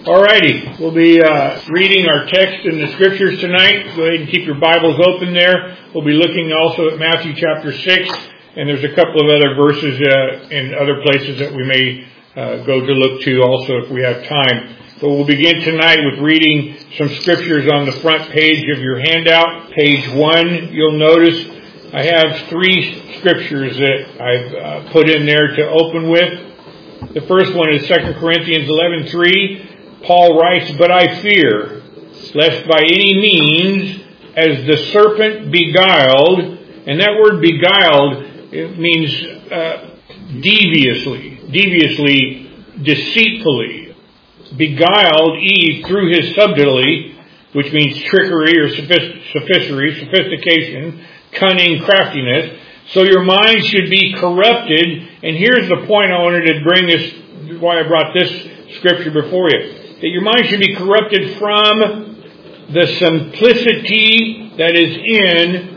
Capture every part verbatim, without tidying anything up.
Alrighty, we'll be uh, reading our text in the scriptures tonight. Go ahead and keep your Bibles open there. We'll be looking also at Matthew chapter six, and there's a couple of other verses uh, in other places that we may uh, go to look to also if we have time. But we'll begin tonight with reading some scriptures on the front page of your handout. Page one, you'll notice I have three scriptures that I've uh, put in there to open with. The first one is Second Corinthians eleven three. Paul writes, "But I fear, lest by any means, as the serpent beguiled," and that word beguiled, it means uh, deviously, deviously, deceitfully, beguiled Eve through his subtlety, which means trickery or sophistery, sophistication, cunning, craftiness. So your mind should be corrupted, and here's the point I wanted to bring this, why I brought this scripture before you. That your mind should be corrupted from the simplicity that is in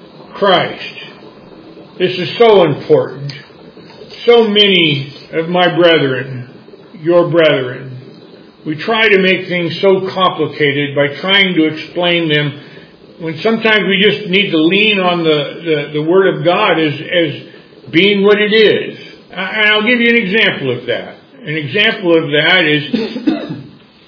Christ. This is so important. So many of my brethren, your brethren, we try to make things so complicated by trying to explain them when sometimes we just need to lean on the, the, the Word of God as, as being what it is. And I'll give you an example of that. An example of that is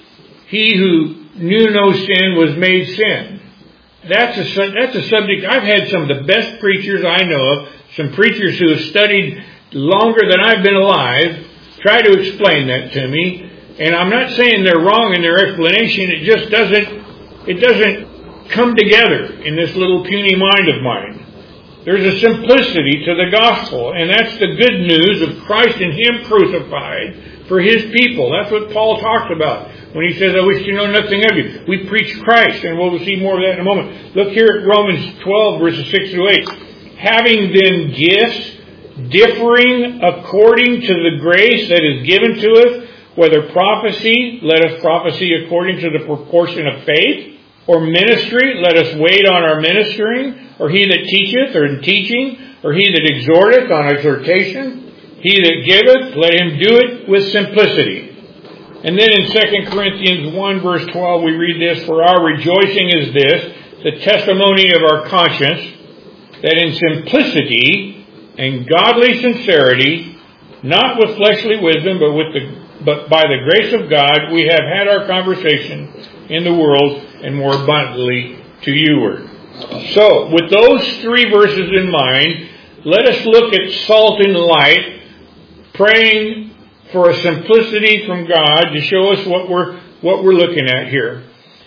he who knew no sin was made sin. That's a, that's a subject. I've had some of the best preachers I know of, some preachers who have studied longer than I've been alive, try to explain that to me. And I'm not saying they're wrong in their explanation. It just doesn't, it doesn't come together in this little puny mind of mine. There's a simplicity to the gospel, and that's the good news of Christ and Him crucified for His people. That's what Paul talks about when he says, "I wish to know nothing of you." We preach Christ, and we'll see more of that in a moment. Look here at Romans twelve, verses six through eight. "Having then gifts differing according to the grace that is given to us, whether prophecy, let us prophesy according to the proportion of faith, or ministry, let us wait on our ministering, or he that teacheth, or in teaching, or he that exhorteth, on exhortation. He that giveth, let him do it with simplicity." And then in Second Corinthians one, verse twelve, we read this, "For our rejoicing is this, the testimony of our conscience, that in simplicity and godly sincerity, not with fleshly wisdom, but with the but by the grace of God, we have had our conversation in the world, and more abundantly to youward." So, with those three verses in mind, let us look at salt and light, praying for a simplicity from God to show us what we're what we're looking at here.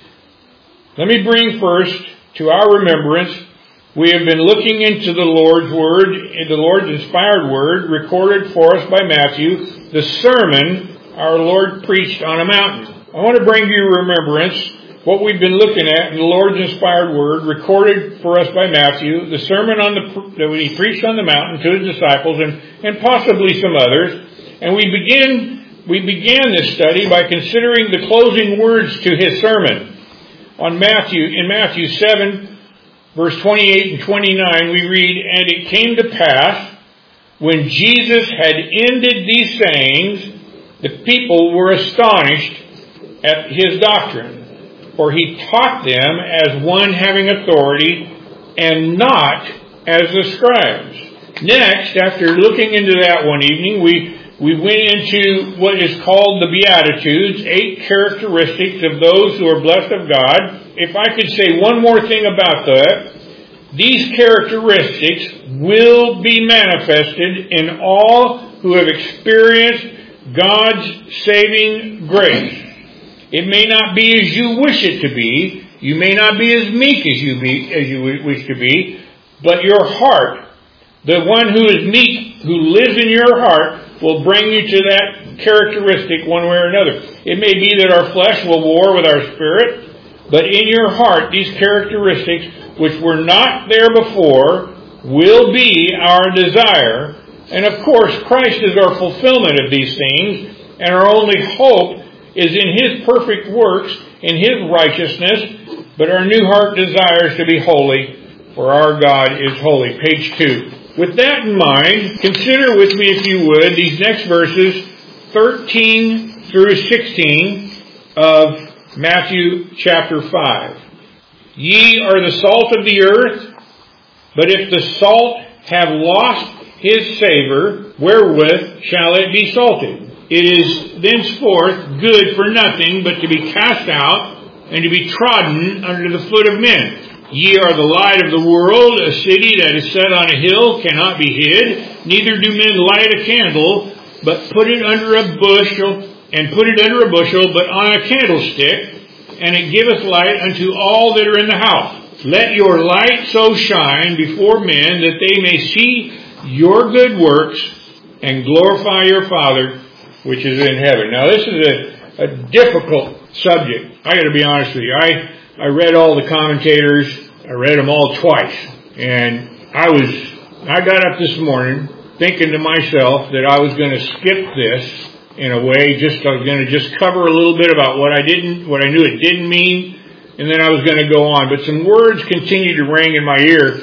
Let me bring first to our remembrance, we have been looking into the Lord's Word, the Lord's inspired Word, recorded for us by Matthew, the sermon our Lord preached on a mountain. I want to bring to your remembrance what we've been looking at in the Lord's inspired Word, recorded for us by Matthew, the sermon on the that he preached on the mountain to his disciples, and, and possibly some others. And we begin we began this study by considering the closing words to his sermon. On Matthew, in Matthew seven, verse twenty-eight and twenty-nine, we read, "And it came to pass, when Jesus had ended these sayings, the people were astonished at his doctrine. For he taught them as one having authority, and not as the scribes." Next, after looking into that one evening, we, we went into what is called the Beatitudes, eight characteristics of those who are blessed of God. If I could say one more thing about that, these characteristics will be manifested in all who have experienced God's saving grace. It may not be as you wish it to be. You may not be as meek as you be, as you wish to be. But your heart, the one who is meek, who lives in your heart, will bring you to that characteristic one way or another. It may be that our flesh will war with our spirit, but in your heart, these characteristics, which were not there before, will be our desire. And of course, Christ is our fulfillment of these things, and our only hope is in His perfect works, in His righteousness, but our new heart desires to be holy, for our God is holy. Page two. With that in mind, consider with me, if you would, these next verses, thirteen through sixteen, of Matthew chapter five. Ye are the salt of the earth, but if the salt have lost his savour, wherewith shall it be salted? It is thenceforth good for nothing but to be cast out and to be trodden under the foot of men. Ye are the light of the world. A city that is set on a hill cannot be hid. Neither do men light a candle, but put it under a bushel, and put it under a bushel, but on a candlestick, and it giveth light unto all that are in the house. Let your light so shine before men that they may see your good works and glorify your Father which is in heaven. Now this is a, a difficult subject. I got to be honest with you. I I read all the commentators. I read them all twice, and I was I got up this morning thinking to myself that I was going to skip this in a way. Just I was going to just cover a little bit about what I didn't, what I knew it didn't mean, and then I was going to go on. But some words continued to ring in my ear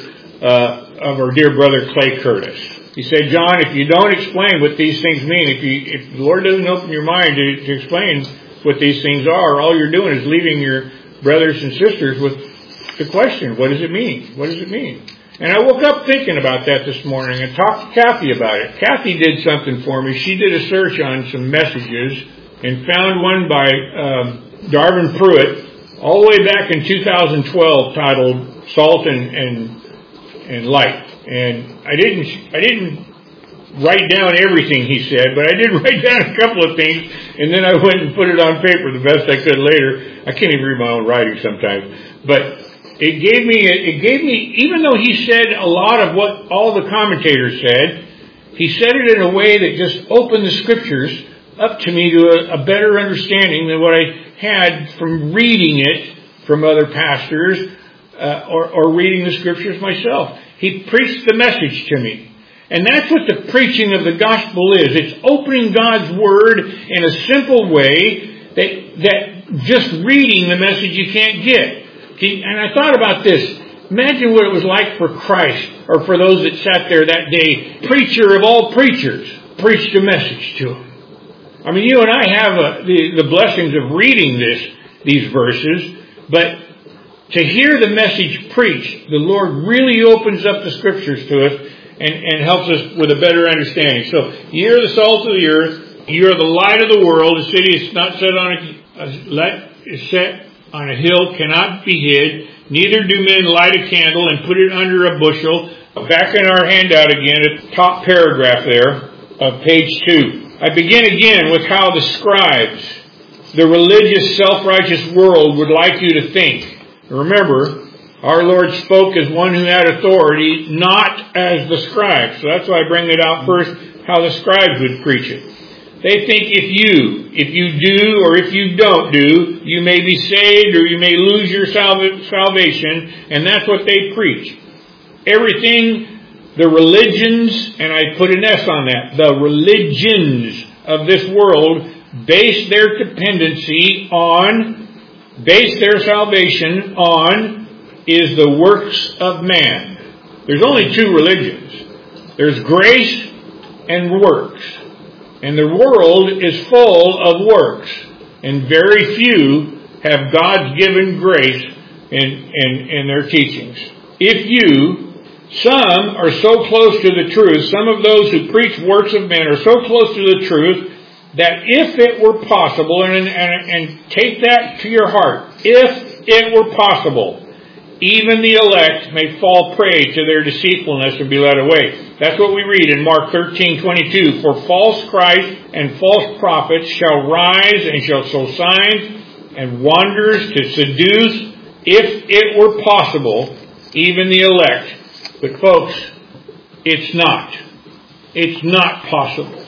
uh, of our dear brother Clay Curtis. He said, "John, if you don't explain what these things mean, if you if the Lord doesn't open your mind to, to explain what these things are, all you're doing is leaving your brothers and sisters with the question, what does it mean? What does it mean?" And I woke up thinking about that this morning and talked to Kathy about it. Kathy did something for me. She did a search on some messages and found one by um, Darvin Pruitt all the way back in two thousand twelve titled Salt and, and, and Light. And I didn't, I didn't write down everything he said, but I did write down a couple of things, and then I went and put it on paper the best I could later. I can't even read my own writing sometimes. But it gave me, it gave me, even though he said a lot of what all the commentators said, he said it in a way that just opened the scriptures up to me to a, a better understanding than what I had from reading it from other pastors uh, or, or reading the scriptures myself. He preached the message to me. And that's what the preaching of the gospel is. It's opening God's word in a simple way that, that just reading the message you can't get. And I thought about this. Imagine what it was like for Christ, or for those that sat there that day. Preacher of all preachers preached a message to them. I mean, you and I have a, the, the blessings of reading this, these verses, but to hear the message preached, the Lord really opens up the scriptures to us and, and helps us with a better understanding. So, ye are the salt of the earth, ye are the light of the world. The city is not set on a, a light, is set on a hill, cannot be hid. Neither do men light a candle and put it under a bushel. Back in our handout again, at the top paragraph there of page two. I begin again with how the scribes, the religious, self-righteous world would like you to think. Remember, our Lord spoke as one who had authority, not as the scribes. So that's why I bring it out first, how the scribes would preach it. They think if you, if you do or if you don't do, you may be saved or you may lose your salvation, and that's what they preach. Everything, the religions, and I put an S on that, the religions of this world base their dependency on, base their salvation on, is the works of man. There's only two religions. There's grace and works. And the world is full of works. And very few have God's given grace in, in, in their teachings. If you, some are so close to the truth, some of those who preach works of men are so close to the truth, that if it were possible, and, and, and take that to your heart, if it were possible, even the elect may fall prey to their deceitfulness and be led away. That's what we read in Mark thirteen twenty-two. For false Christ and false prophets shall rise and shall show signs and wonders to seduce, if it were possible, even the elect. But folks, it's not. It's not possible.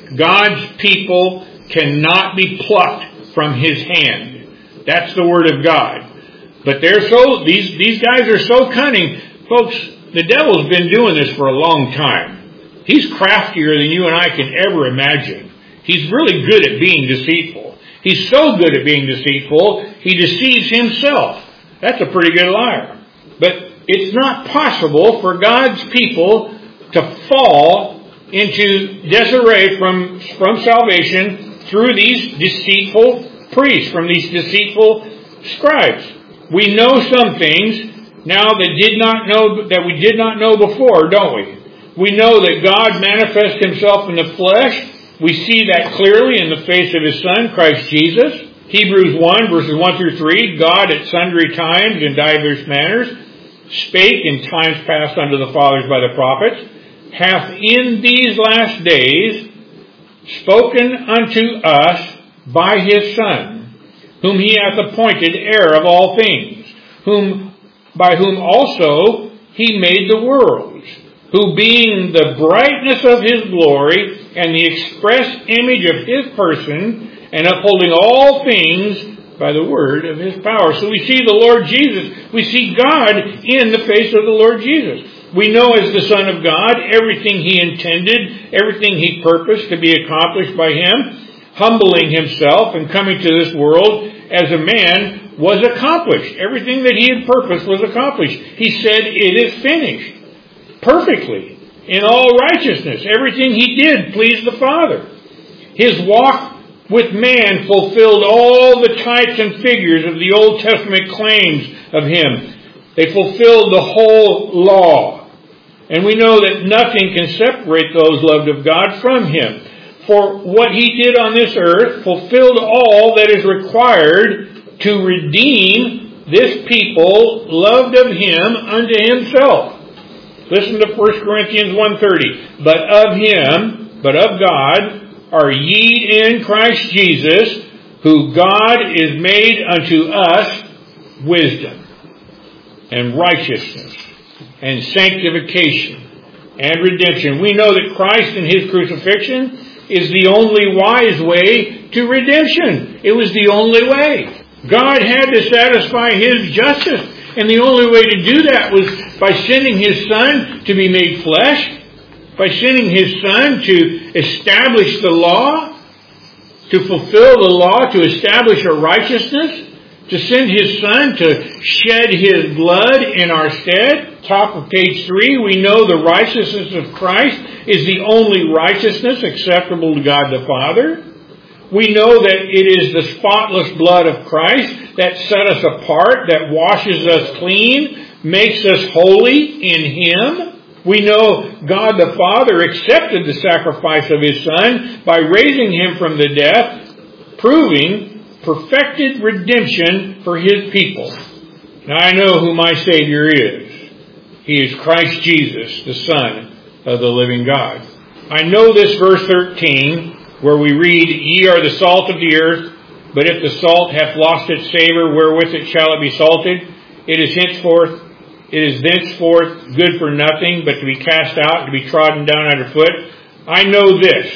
God's people cannot be plucked from His hand. That's the Word of God. But they're so, these, these guys are so cunning. Folks, the devil's been doing this for a long time. He's craftier than you and I can ever imagine. He's really good at being deceitful. He's so good at being deceitful, he deceives himself. That's a pretty good liar. But it's not possible for God's people to fall into disarray from, from salvation through these deceitful priests, from these deceitful scribes. We know some things now that did not know that we did not know before, don't we? We know that God manifests himself in the flesh. We see that clearly in the face of his Son, Christ Jesus. Hebrews one, verses one through three, God at sundry times in divers manners spake in times past unto the fathers by the prophets, hath in these last days spoken unto us by his Son, whom he hath appointed heir of all things, whom by whom also he made the worlds, who being the brightness of his glory and the express image of his person, and upholding all things by the word of his power. So we see the Lord Jesus. We see God in the face of the Lord Jesus. We know as the Son of God, everything he intended, everything he purposed to be accomplished by him, humbling himself and coming to this world as a man was accomplished. Everything that he had purposed was accomplished. He said, it is finished. Perfectly. In all righteousness. Everything he did pleased the Father. His walk with man fulfilled all the types and figures of the Old Testament claims of him. They fulfilled the whole law. And we know that nothing can separate those loved of God from him. For what he did on this earth fulfilled all that is required to redeem this people loved of him unto himself. Listen to First Corinthians one thirty. But of him, but of God, are ye in Christ Jesus, who God is made unto us wisdom and righteousness and sanctification and redemption. We know that Christ and his crucifixion is the only wise way to redemption. It was the only way. God had to satisfy his justice. And the only way to do that was by sending his Son to be made flesh, by sending his Son to establish the law, to fulfill the law, to establish a righteousness, to send his Son to shed his blood in our stead. Top of page three, we know the righteousness of Christ is the only righteousness acceptable to God the Father. We know that it is the spotless blood of Christ that set us apart, that washes us clean, makes us holy in him. We know God the Father accepted the sacrifice of his Son by raising him from the dead, proving perfected redemption for his people. Now I know who my Savior is. He is Christ Jesus, the Son of the living God. I know this verse thirteen, where we read, ye are the salt of the earth, but if the salt hath lost its savour, wherewith it shall it be salted? It is henceforth, it is thenceforth good for nothing, but to be cast out, to be trodden down under foot. I know this.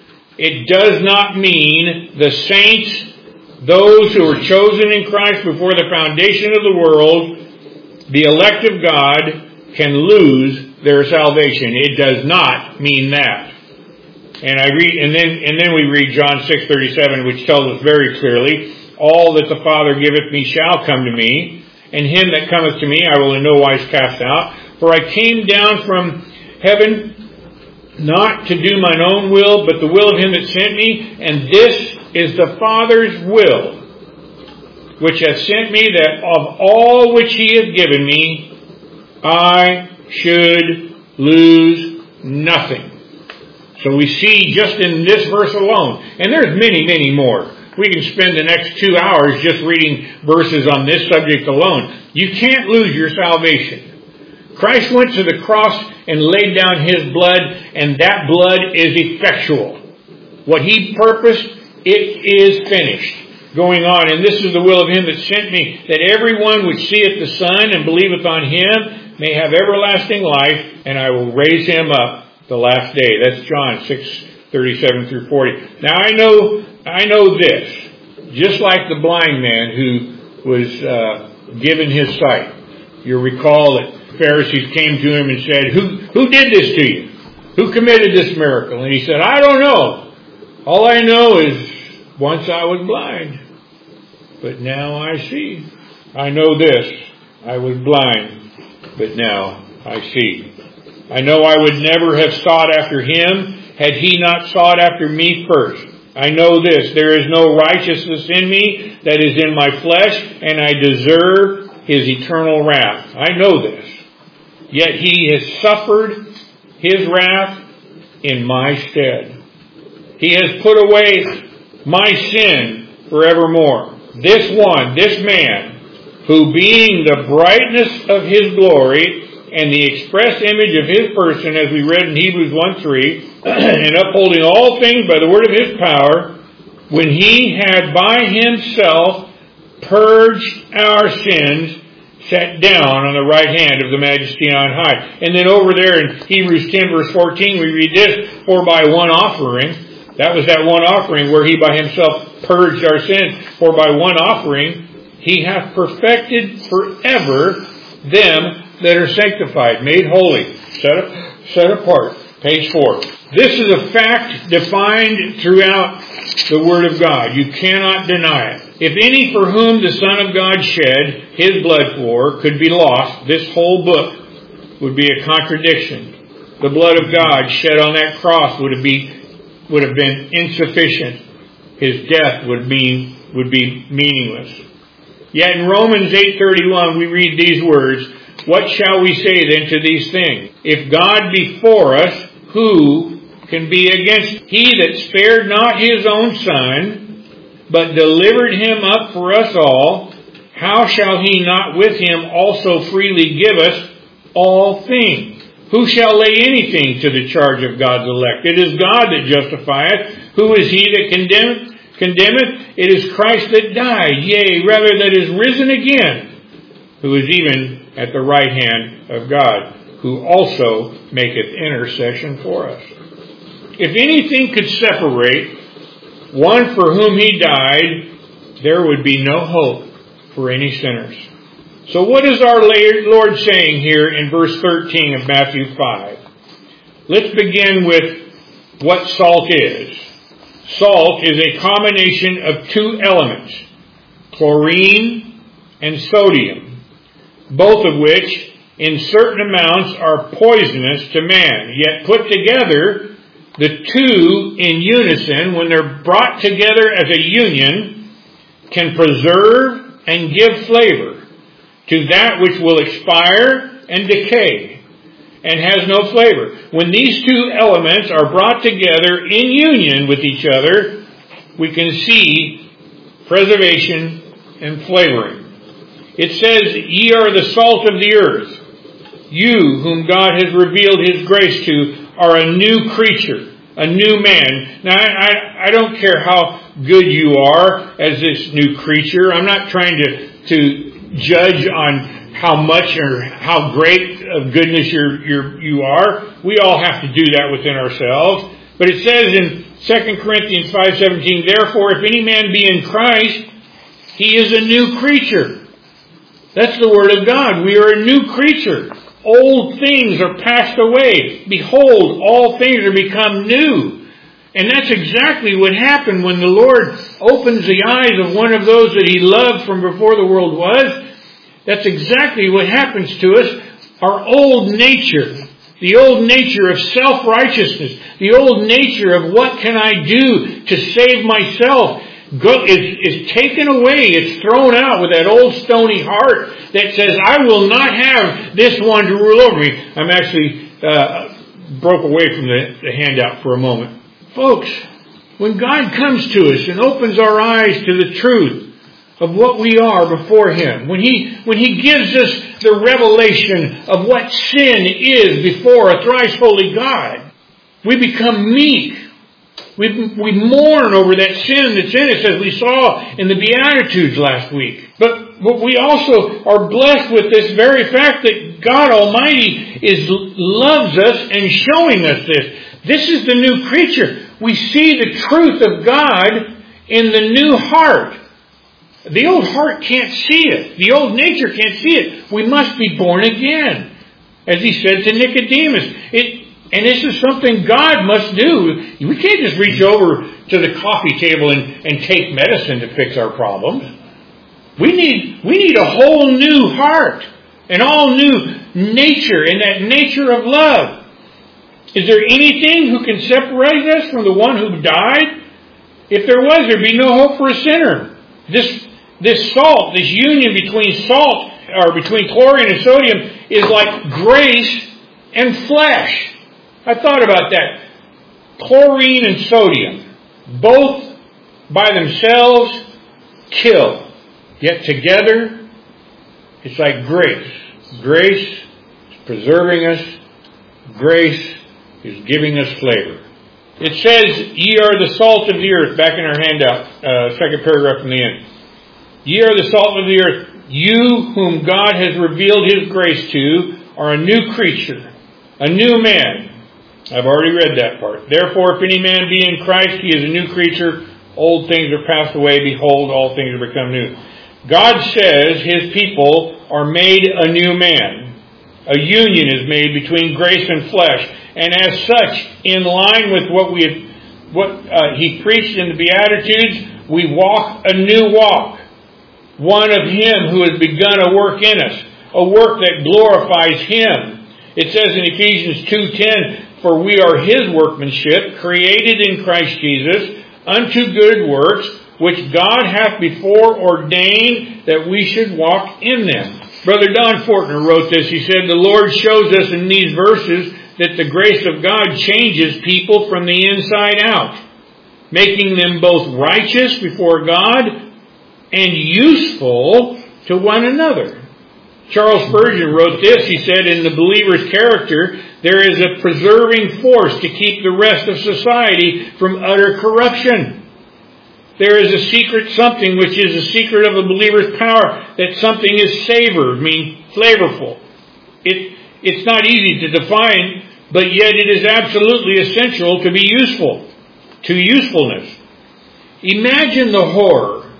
It does not mean the saints, those who were chosen in Christ before the foundation of the world, the elect of God, can lose their salvation. It does not mean that. And I read, and then, and then we read John six thirty-seven, which tells us very clearly, all that the Father giveth me shall come to me, and him that cometh to me I will in no wise cast out. For I came down from heaven not to do mine own will, but the will of him that sent me, and this is the Father's will, which hath sent me, that of all which he hath given me, I should lose nothing. So we see just in this verse alone, and there's many, many more. We can spend the next two hours just reading verses on this subject alone. You can't lose your salvation. Christ went to the cross and laid down his blood, and that blood is effectual. What he purposed, it is finished. Going on, and this is the will of him that sent me, that everyone which seeth the Son and believeth on him may have everlasting life, and I will raise him up the last day. That's John six thirty-seven through forty. Now I know, I know this. Just like the blind man who was uh, given his sight. You'll recall that Pharisees came to him and said, "Who who did this to you? Who committed this miracle?" And he said, "I don't know. All I know is once I was blind, but now I see. I know this. I was blind, but now I see. I know I would never have sought after him had he not sought after me first. I know this, there is no righteousness in me that is in my flesh, and I deserve His eternal wrath. I know this. Yet He has suffered His wrath in my stead. He has put away my sin forevermore. This one, this man, who being the brightness of His glory and the express image of His person, as we read in Hebrews one three, and upholding all things by the word of His power, when He had by Himself purged our sins, sat down on the right hand of the Majesty on high. And then over there in Hebrews ten verse fourteen, we read this, for by one offering, that was that one offering where He by Himself purged our sins, for by one offering He hath perfected forever them that are sanctified, made holy, set, up, set apart. Page four. This is a fact defined throughout the Word of God. You cannot deny it. If any for whom the Son of God shed His blood for could be lost, this whole book would be a contradiction. The blood of God shed on that cross would have, be, would have been insufficient. His death would mean would be meaningless. Yet in Romans eight thirty-one we read these words, what shall we say then to these things? If God be for us, who can be against? He that spared not His own Son, but delivered Him up for us all, how shall He not with Him also freely give us all things? Who shall lay anything to the charge of God's elect? It is God that justifieth. Who is He that condemneth? Condemneth? It is Christ that died, yea, rather that is risen again, who is even at the right hand of God, who also maketh intercession for us. If anything could separate one for whom He died, there would be no hope for any sinners. So what is our Lord saying here in verse thirteen of Matthew five? Let's begin with what salt is. Salt is a combination of two elements, chlorine and sodium, both of which in certain amounts are poisonous to man. Yet put together, the two in unison, when they're brought together as a union, can preserve and give flavor to that which will expire and decay and has no flavor. When these two elements are brought together in union with each other, we can see preservation and flavoring. It says, ye are the salt of the earth. You, whom God has revealed His grace to, are a new creature, a new man. Now, I, I, I don't care how good you are as this new creature. I'm not trying to, to judge on how much or how great of goodness you're, you're, you are. We all have to do that within ourselves. But it says in Second Corinthians five seventeen, therefore, if any man be in Christ, he is a new creature. That's the Word of God. We are a new creature. Old things are passed away. Behold, all things are become new. And that's exactly what happened when the Lord opens the eyes of one of those that He loved from before the world was. That's exactly what happens to us. Our old nature, the old nature of self-righteousness, the old nature of what can I do to save myself, Go, is, is taken away. It's thrown out with that old stony heart that says, I will not have this one to rule over me. I'm actually uh, broke away from the, the handout for a moment. Folks, when God comes to us and opens our eyes to the truth of what we are before Him, when He, when He gives us the revelation of what sin is before a thrice holy God, we become meek. We, we mourn over that sin that's in us, as we saw in the Beatitudes last week. But, but we also are blessed with this very fact that God Almighty is loves us and showing us this. This is the new creature. We see the truth of God in the new heart. The old heart can't see it. The old nature can't see it. We must be born again. As He said to Nicodemus, it And this is something God must do. We can't just reach over to the coffee table and, and take medicine to fix our problems. We need, we need a whole new heart, an all new nature, and that nature of love. Is there anything who can separate us from the one who died? If there was, there'd be no hope for a sinner. This, this salt, this union between salt, or between chlorine and sodium, is like grace and flesh. I thought about that. Chlorine and sodium, both by themselves, kill. Yet together, it's like grace. Grace is preserving us. Grace is giving us flavor. It says, ye are the salt of the earth, back in our handout, uh, second paragraph from the end. Ye are the salt of the earth. You whom God has revealed His grace to are a new creature, a new man. I've already read that part. Therefore, if any man be in Christ, he is a new creature. Old things are passed away. Behold, all things are become new. God says His people are made a new man. A union is made between grace and flesh. And as such, in line with what we have, what uh, He preached in the Beatitudes, we walk a new walk. One of Him who has begun a work in us. A work that glorifies Him. It says in Ephesians two ten, for we are His workmanship, created in Christ Jesus, unto good works, which God hath before ordained that we should walk in them. Brother Don Fortner wrote this. He said, the Lord shows us in these verses that the grace of God changes people from the inside out, making them both righteous before God and useful to one another. Charles Spurgeon wrote this. He said, in the believer's character, there is a preserving force to keep the rest of society from utter corruption. There is a secret something which is a secret of a believer's power, that something is savored, mean flavorful. It, it's not easy to define, but yet it is absolutely essential to be useful, to usefulness. Imagine the horror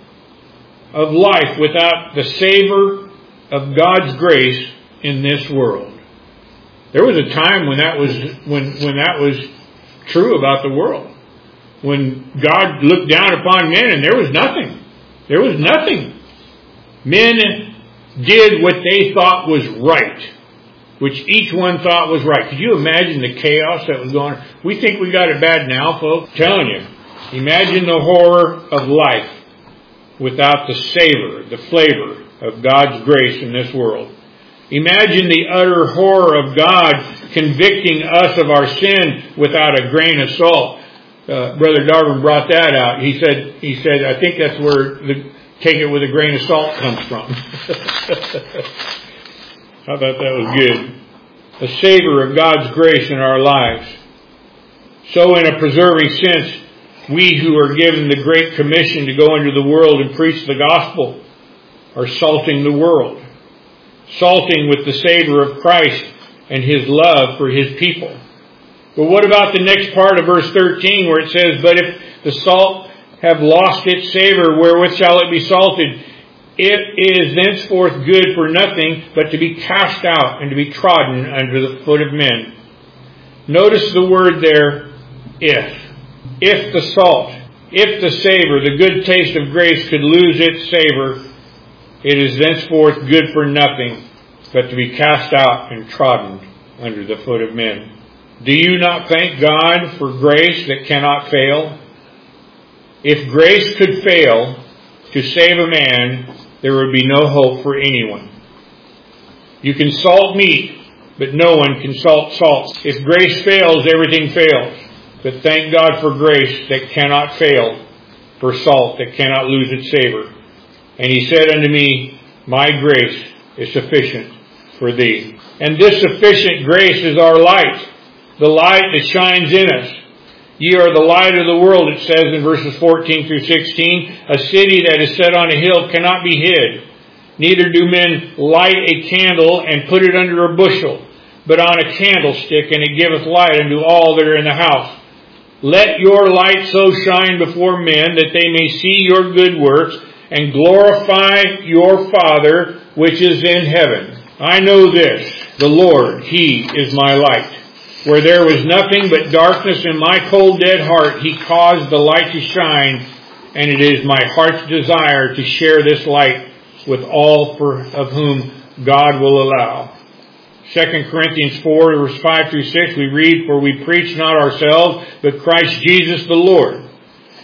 of life without the savor of God's grace in this world. There was a time when that was when when that was true about the world. When God looked down upon men and there was nothing. There was nothing. Men did what they thought was right, which each one thought was right. Could you imagine the chaos that was going on? We think we got it bad now, folks. I'm telling you. Imagine the horror of life without the savor, the flavor of God's grace in this world. Imagine the utter horror of God convicting us of our sin without a grain of salt. Uh, Brother Darwin brought that out. He said, he said, I think that's where the take it with a grain of salt comes from. I thought that was good. A savor of God's grace in our lives. So in a preserving sense, we who are given the Great Commission to go into the world and preach the gospel are salting the world. Salting with the savor of Christ and His love for His people. But what about the next part of verse thirteen where it says, but if the salt have lost its savor, wherewith shall it be salted? It is thenceforth good for nothing but to be cast out and to be trodden under the foot of men. Notice the word there, if. If the salt, if the savor, the good taste of grace could lose its savor, it is thenceforth good for nothing but to be cast out and trodden under the foot of men. Do you not thank God for grace that cannot fail? If grace could fail to save a man, there would be no hope for anyone. You can salt meat, but no one can salt salt. If grace fails, everything fails. But thank God for grace that cannot fail, for salt that cannot lose its savor. And He said unto me, my grace is sufficient for thee. And this sufficient grace is our light, the light that shines in us. Ye are the light of the world, it says in verses fourteen through sixteen. A city that is set on a hill cannot be hid. Neither do men light a candle and put it under a bushel, but on a candlestick, and it giveth light unto all that are in the house. Let your light so shine before men that they may see your good works and glorify your Father which is in heaven. I know this, the Lord, He is my light. Where there was nothing but darkness in my cold dead heart, He caused the light to shine, and it is my heart's desire to share this light with all for, of whom God will allow. Second Corinthians four, verse five through six, we read, for we preach not ourselves, but Christ Jesus the Lord,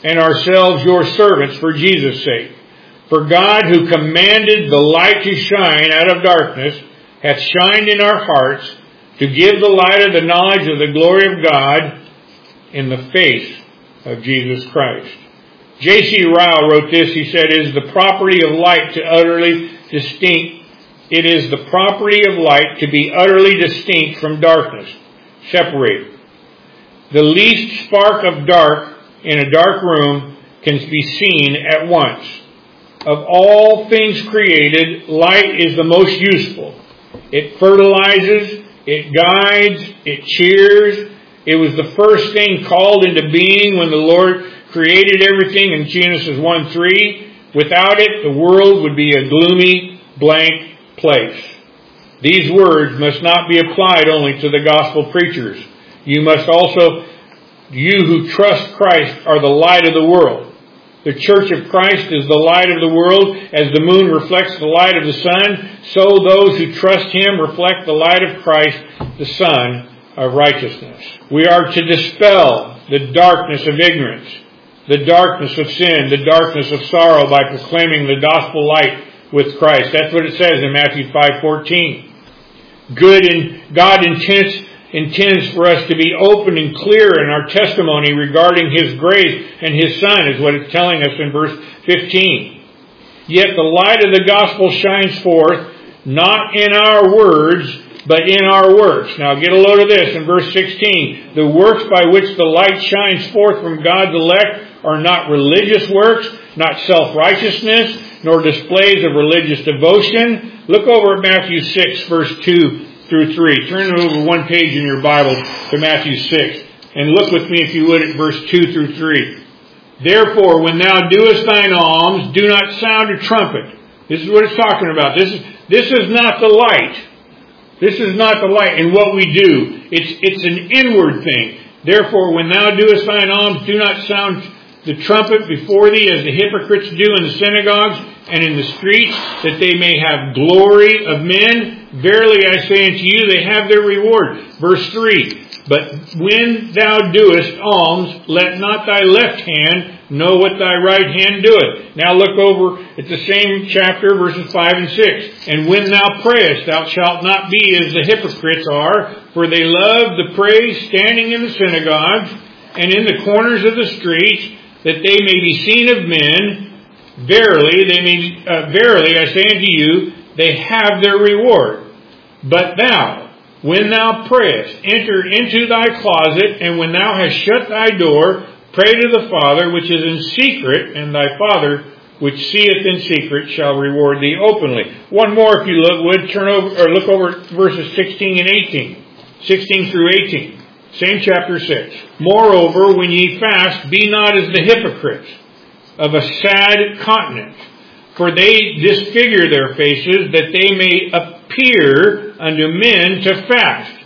and ourselves your servants for Jesus' sake. For God, who commanded the light to shine out of darkness, hath shined in our hearts to give the light of the knowledge of the glory of God in the face of Jesus Christ. J C Ryle wrote this. He said, it is the property of light to utterly distinct. It is the property of light to be utterly distinct from darkness, separated. The least spark of dark in a dark room can be seen at once. Of all things created, light is the most useful. It fertilizes, it guides, it cheers. It was the first thing called into being when the Lord created everything in Genesis one three. Without it, the world would be a gloomy, blank place. These words must not be applied only to the gospel preachers. You must also, you who trust Christ, are the light of the world. The church of Christ is the light of the world. As the moon reflects the light of the sun, so those who trust Him reflect the light of Christ, the Son of righteousness. We are to dispel the darkness of ignorance, the darkness of sin, the darkness of sorrow by proclaiming the gospel light with Christ. That's what it says in Matthew five fourteen. Good and God intends intends for us to be open and clear in our testimony regarding His grace and His Son, is what it's telling us in verse fifteen. Yet the light of the gospel shines forth, not in our words, but in our works. Now get a load of this in verse sixteen. The works by which the light shines forth from God's elect are not religious works, not self-righteousness, nor displays of religious devotion. Look over at Matthew six, verse two through three. Turn over one page in your Bible to Matthew six. And look with me, if you would, at verse two through three. Therefore, when thou doest thine alms, do not sound a trumpet. This is what it's talking about. This is, this is not the light. This is not the light in what we do. It's, it's an inward thing. Therefore, when thou doest thine alms, do not sound the trumpet before thee as the hypocrites do in the synagogues and in the streets, that they may have glory of men. Verily I say unto you, they have their reward. Verse three. But when thou doest alms, let not thy left hand know what thy right hand doeth. Now look over at the same chapter, verses five and six. And when thou prayest, thou shalt not be as the hypocrites are, for they love the praise standing in the synagogues and in the corners of the streets, that they may be seen of men. Verily, they may, uh, verily, I say unto you, they have their reward. But thou, when thou prayest, enter into thy closet, and when thou hast shut thy door, pray to the Father which is in secret, and thy Father which seeth in secret shall reward thee openly. One more, if you look, would turn over or look over verses sixteen and eighteen, sixteen through eighteen. Same chapter six. Moreover, when ye fast, be not as the hypocrites, of a sad countenance, for they disfigure their faces, that they may appear unto men to fast.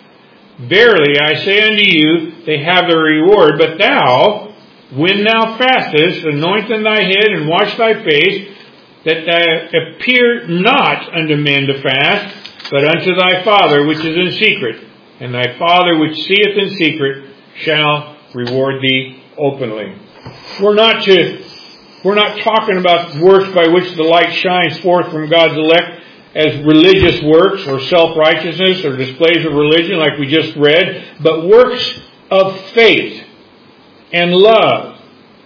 Verily I say unto you, they have their reward. But thou, when thou fastest, anoint thy head and wash thy face, that thou appear not unto men to fast, but unto thy Father which is in secret. And thy Father which seeth in secret shall reward thee openly. We're not to, we're not talking about works by which the light shines forth from God's elect as religious works or self-righteousness or displays of religion like we just read, but works of faith and love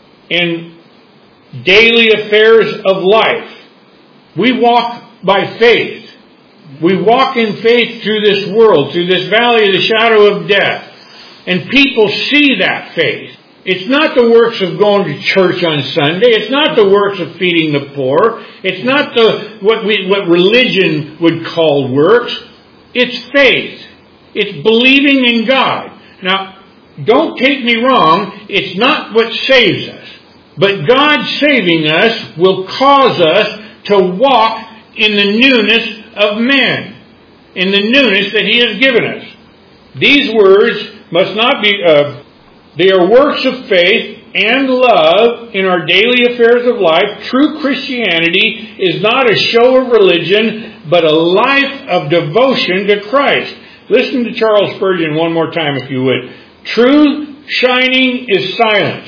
in daily affairs of life. We walk by faith. We walk in faith through this world, through this valley of the shadow of death. And people see that faith. It's not the works of going to church on Sunday. It's not the works of feeding the poor. It's not the what we what religion would call works. It's faith. It's believing in God. Now, don't take me wrong. It's not what saves us. But God saving us will cause us to walk in the newness of men, in the newness that He has given us. These words must not be, uh, they are works of faith and love in our daily affairs of life. True Christianity is not a show of religion, but a life of devotion to Christ. Listen to Charles Spurgeon one more time, if you would. True shining is silent.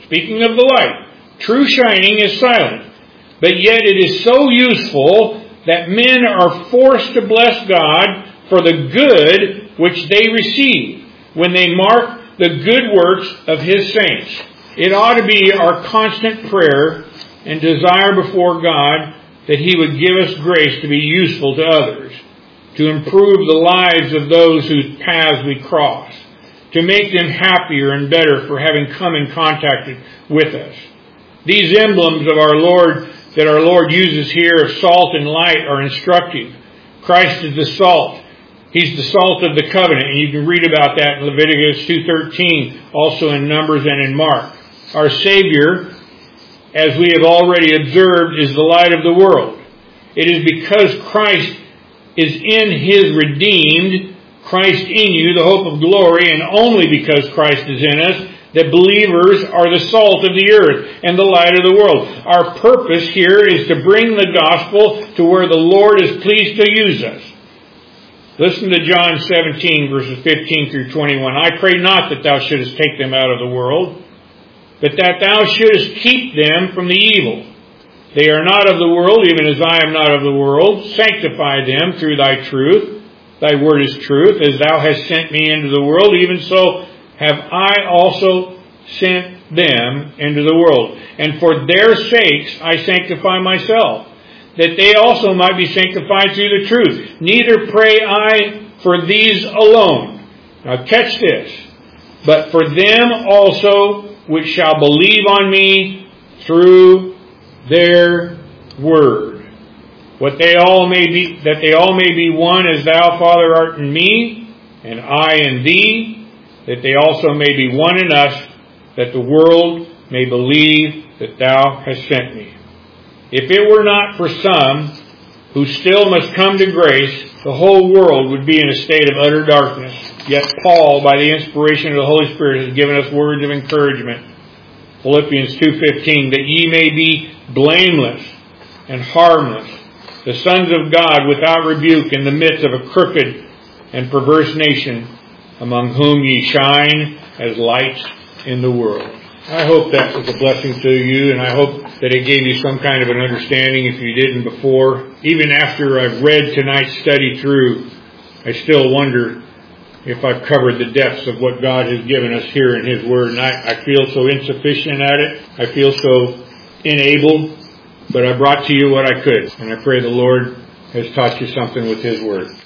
Speaking of the light, true shining is silent, but yet it is so useful that men are forced to bless God for the good which they receive when they mark the good works of His saints. It ought to be our constant prayer and desire before God that He would give us grace to be useful to others, to improve the lives of those whose paths we cross, to make them happier and better for having come in contact with us. These emblems of our Lord that our Lord uses here of salt and light are instructive. Christ is the salt. He's the salt of the covenant, and you can read about that in Leviticus two thirteen, also in Numbers and in Mark. Our Savior, as we have already observed, is the light of the world. It is because Christ is in His redeemed, Christ in you, the hope of glory, and only because Christ is in us, that believers are the salt of the earth and the light of the world. Our purpose here is to bring the gospel to where the Lord is pleased to use us. Listen to John seventeen, verses fifteen through twenty-one. I pray not that thou shouldest take them out of the world, but that thou shouldest keep them from the evil. They are not of the world, even as I am not of the world. Sanctify them through thy truth. Thy word is truth. As thou hast sent me into the world, even so have I also sent them into the world. And for their sakes I sanctify myself, that they also might be sanctified through the truth. Neither pray I for these alone. Now catch this. But for them also which shall believe on me through their word. What they all may be, that they all may be one as thou, Father, art in me, and I in thee, that they also may be one in us, that the world may believe that thou hast sent me. If it were not for some who still must come to grace, the whole world would be in a state of utter darkness. Yet Paul, by the inspiration of the Holy Spirit, has given us words of encouragement. Philippians two fifteen, that ye may be blameless and harmless, the sons of God without rebuke in the midst of a crooked and perverse nation, among whom ye shine as lights in the world. I hope that was a blessing to you, and I hope that it gave you some kind of an understanding if you didn't before. Even after I've read tonight's study through, I still wonder if I've covered the depths of what God has given us here in His Word. And I, I feel so insufficient at it. I feel so enabled. But I brought to you what I could. And I pray the Lord has taught you something with His Word.